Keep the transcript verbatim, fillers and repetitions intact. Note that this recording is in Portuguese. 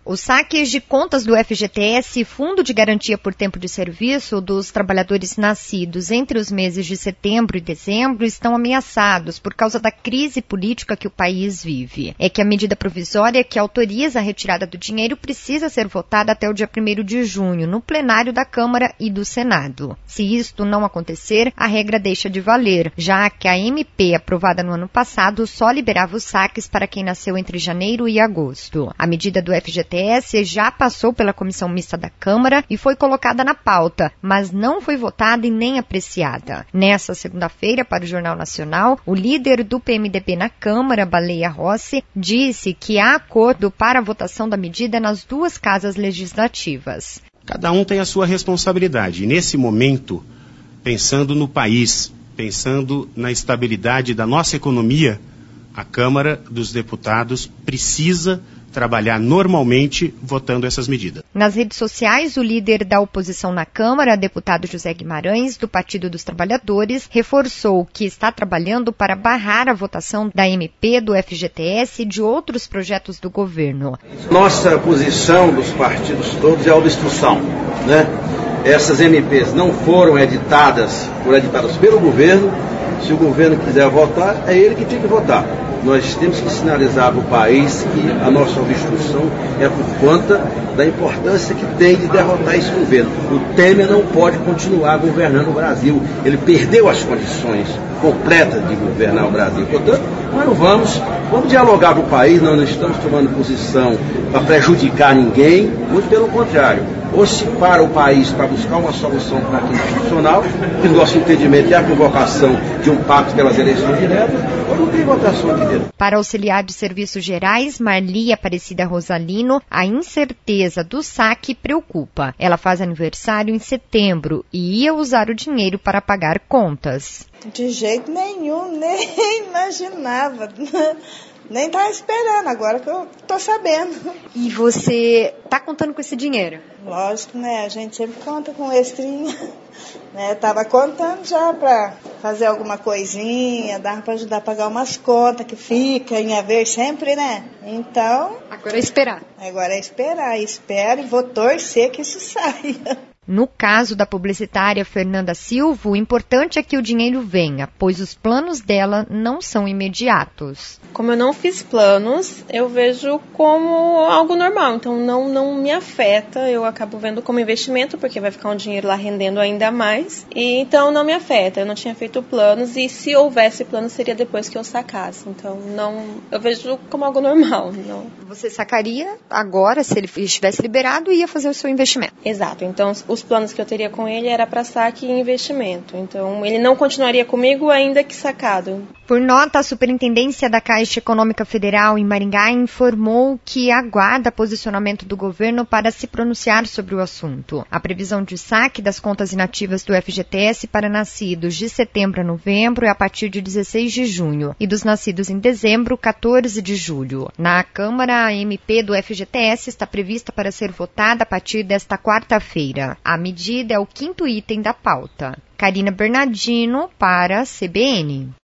Os saques de contas do F G T S, Fundo de Garantia por Tempo de Serviço, dos trabalhadores nascidos entre os meses de setembro e dezembro estão ameaçados por causa da crise política que o país vive. É que a medida provisória que autoriza a retirada do dinheiro precisa ser votada até o dia primeiro de junho, no plenário da Câmara e do Senado. Se isto não acontecer, a regra deixa de valer, já que a M P aprovada no ano passado só liberava os saques para quem nasceu entre janeiro e agosto. A medida do F G T S já passou pela Comissão Mista da Câmara e foi colocada na pauta, mas não foi votada e nem apreciada. Nessa segunda-feira, para o Jornal Nacional, o líder do P M D B na Câmara, Baleia Rossi, disse que há acordo para a votação da medida nas duas casas legislativas. Cada um tem a sua responsabilidade. E nesse momento, pensando no país, pensando na estabilidade da nossa economia, a Câmara dos Deputados precisa trabalhar normalmente votando essas medidas. Nas redes sociais, o líder da oposição na Câmara, deputado José Guimarães, do Partido dos Trabalhadores, reforçou que está trabalhando para barrar a votação da M P, do F G T S e de outros projetos do governo. Nossa posição dos partidos todos é a obstrução, né? Essas M Ps não foram editadas, foram editadas pelo governo. Se o governo quiser votar, é ele que tem que votar. Nós temos que sinalizar para o país que a nossa obstrução é por conta da importância que tem de derrotar esse governo. O Temer não pode continuar governando o Brasil. Ele perdeu as condições completas de governar o Brasil. Portanto, nós não vamos, vamos dialogar com o país, nós não estamos tomando posição para prejudicar ninguém, muito pelo contrário. Ou se para o país para buscar uma solução para a crise institucional, que no nosso entendimento é a convocação de um pacto pelas eleições diretas, ou não tem votação aqui dentro. Para auxiliar de serviços gerais, Marli Aparecida Rosalino, a incerteza do saque preocupa. Ela faz aniversário em setembro e ia usar o dinheiro para pagar contas. De jeito nenhum, nem imaginava. Nem estava esperando, agora que eu tô sabendo. E você tá contando com esse dinheiro? Lógico, né? A gente sempre conta com extrinha. Né? Tava contando já para fazer alguma coisinha, dava para ajudar a pagar umas contas que fica em haver sempre, né? Então... Agora é esperar. Agora é esperar. Espero e vou torcer que isso saia. No caso da publicitária Fernanda Silva, o importante é que o dinheiro venha, pois os planos dela não são imediatos. Como eu não fiz planos, eu vejo como algo normal, então não, não me afeta, eu acabo vendo como investimento, porque vai ficar um dinheiro lá rendendo ainda mais, e então não me afeta, eu não tinha feito planos, e se houvesse planos seria depois que eu sacasse, então não, eu vejo como algo normal. Não. Você sacaria agora, se ele estivesse liberado, e ia fazer o seu investimento? Exato, então os planos que eu teria com ele era para saque e investimento. Então, ele não continuaria comigo ainda que sacado. Por nota, a Superintendência da Caixa Econômica Federal em Maringá informou que aguarda posicionamento do governo para se pronunciar sobre o assunto. A previsão de saque das contas inativas do F G T S para nascidos de setembro a novembro é a partir de dezesseis de junho e dos nascidos em dezembro, quatorze de julho. Na Câmara, a M P do F G T S está prevista para ser votada a partir desta quarta-feira. A medida é o quinto item da pauta. Karina Bernardino para a C B N.